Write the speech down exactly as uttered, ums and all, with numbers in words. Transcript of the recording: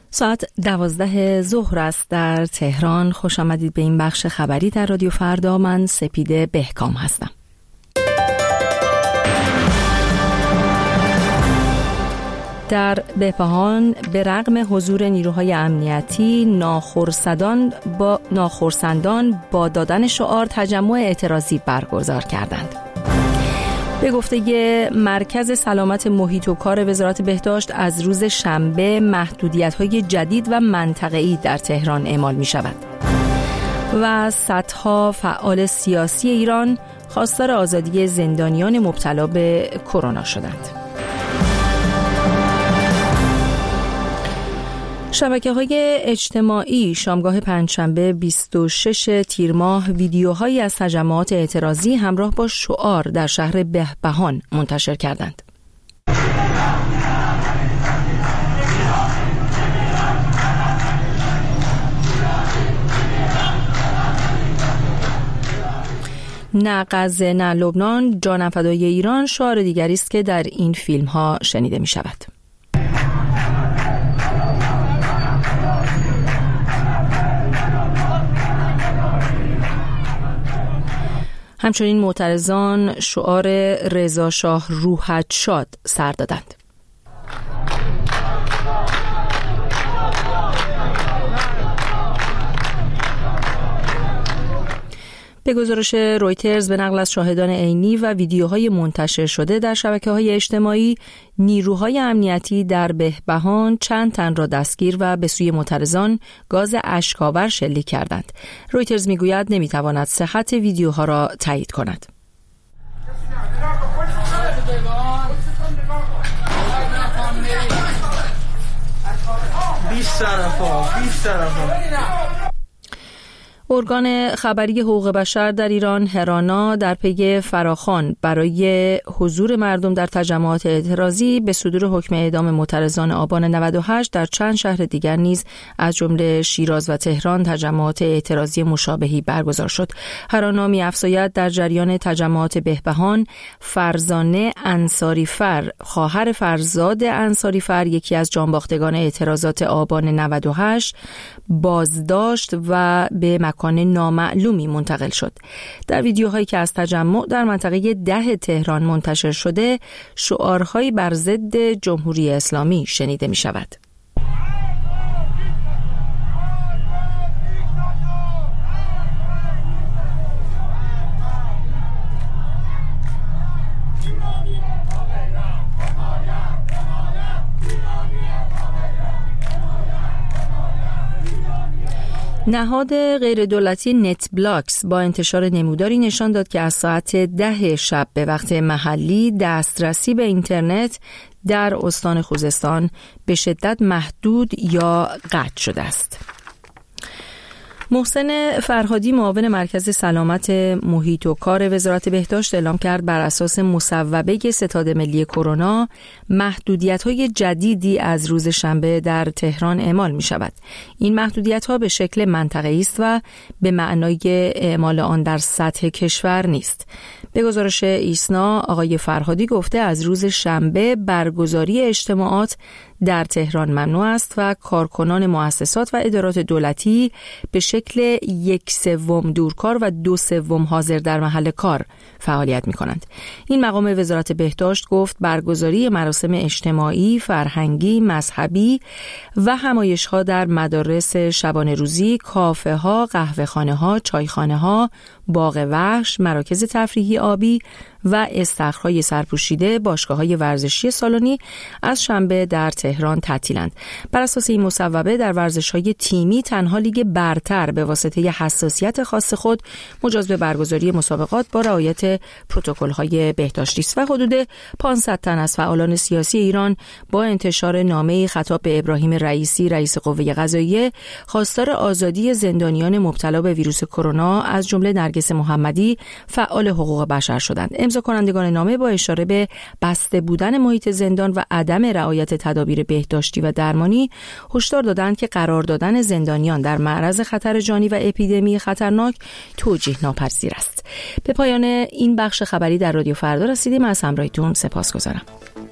ساعت دوازده ظهر است در تهران. خوش آمدید به این بخش خبری در رادیو فردا. من سپیده بهکام هستم. در بهبهان به رغم حضور نیروهای امنیتی ناخرسندان با ناخرسندان با دادن شعار تجمع اعتراضی برگزار کردند. به گفته مرکز سلامت محیط و کار وزارت بهداشت از روز شنبه محدودیت‌های جدید و منطقه‌ای در تهران اعمال می‌شود و صدها فعال سیاسی ایران خواستار آزادی زندانیان مبتلا به کرونا شدند. شبکه‌های اجتماعی شامگاه پنجشنبه بیست و شش تیر ماه ویدیوهایی از تجمعات اعتراضی همراه با شعار در شهر بهبهان منتشر کردند. نه غزه نه لبنان، جانم فدای ایران شعار دیگری است که در این فیلم‌ها شنیده می‌شود. همچنین معترضان شعار رضا شاه روحت شاد سر دادند. به گزارش رویترز به نقل از شاهدان عینی و ویدیوهای منتشر شده در شبکه‌های اجتماعی، نیروهای امنیتی در بهبهان چند تن را دستگیر و به سوی معترضان گاز اشک‌آور شلیک کردند. رویترز میگوید نمیتواند صحت ویدیوها را تایید کند. بیست طرفا بیست طرفا ارگان خبری حقوق بشر در ایران هرانا در پی فراخوان برای حضور مردم در تجمعات اعتراضی به صدور حکم اعدام معترضان آبان نود و هشت در چند شهر دیگر نیز از جمله شیراز و تهران تجمعات اعتراضی مشابهی برگزار شد. هرانا می‌افزاید در جریان تجمعات بهبهان فرزانه انصاریفر خواهر فرزاد انصاریفر یکی از جانباختگان اعتراضات آبان نود و هشت بازداشت و به مکان نامعلومی منتقل شد. در ویدیوهایی که از تجمع در منطقه ده تهران منتشر شده، شعارهایی بر ضد جمهوری اسلامی شنیده می شود. نهاد غیردولتی نت بلاکس با انتشار نموداری نشان داد که از ساعت ده شب به وقت محلی دسترسی به اینترنت در استان خوزستان به شدت محدود یا قطع شده است. محسن فرهادی معاون مرکز سلامت محیط و کار وزارت بهداشت اعلام کرد بر اساس مصوبه ستاد ملی کرونا محدودیت‌های جدیدی از روز شنبه در تهران اعمال می‌شود. این محدودیت‌ها به شکل منطقه‌ای است و به معنای اعمال آن در سطح کشور نیست. به گزارش ایسنا آقای فرهادی گفته از روز شنبه برگزاری اجتماعات در تهران ممنوع است و کارکنان مؤسسات و ادارات دولتی به شکل یک سوم دورکار و دو سوم حاضر در محل کار فعالیت می کنند. این مقام وزارت بهداشت گفت برگزاری مراسم اجتماعی، فرهنگی، مذهبی و همایش‌ها در مدارس شبانه روزی، کافه ها، قهوه خانه ها، چایخانه ها، باغ وحش، مراکز تفریحی آبی و استخرهای سرپوشیده، باشگاه‌های ورزشی سالنی از شنبه در تهران تعطیلند. بر اساس این مصوبه در ورزش‌های تیمی تنها لیگ برتر به واسطه حساسیت خاص خود مجاز به برگزاری مسابقات با رعایت پروتکل‌های بهداشتی است و حدود پانصد تن از فعالان سیاسی ایران با انتشار نامه‌ای خطاب به ابراهیم رئیسی رئیس قوه قضاییه خواستار آزادی زندانیان مبتلا به ویروس کرونا از جمله نرگس محمدی فعال حقوق بشر شدند. امضا کنندگان نامه با اشاره به بسته بودن محیط زندان و عدم رعایت تدابیر بهداشتی و درمانی هشدار دادند که قرار دادن زندانیان در معرض خطر جانی و اپیدمی خطرناک توجیه ناپذیر است. به پایان این بخش خبری در رادیو فردا رسیدیم. از همراهیتون سپاسگزارم.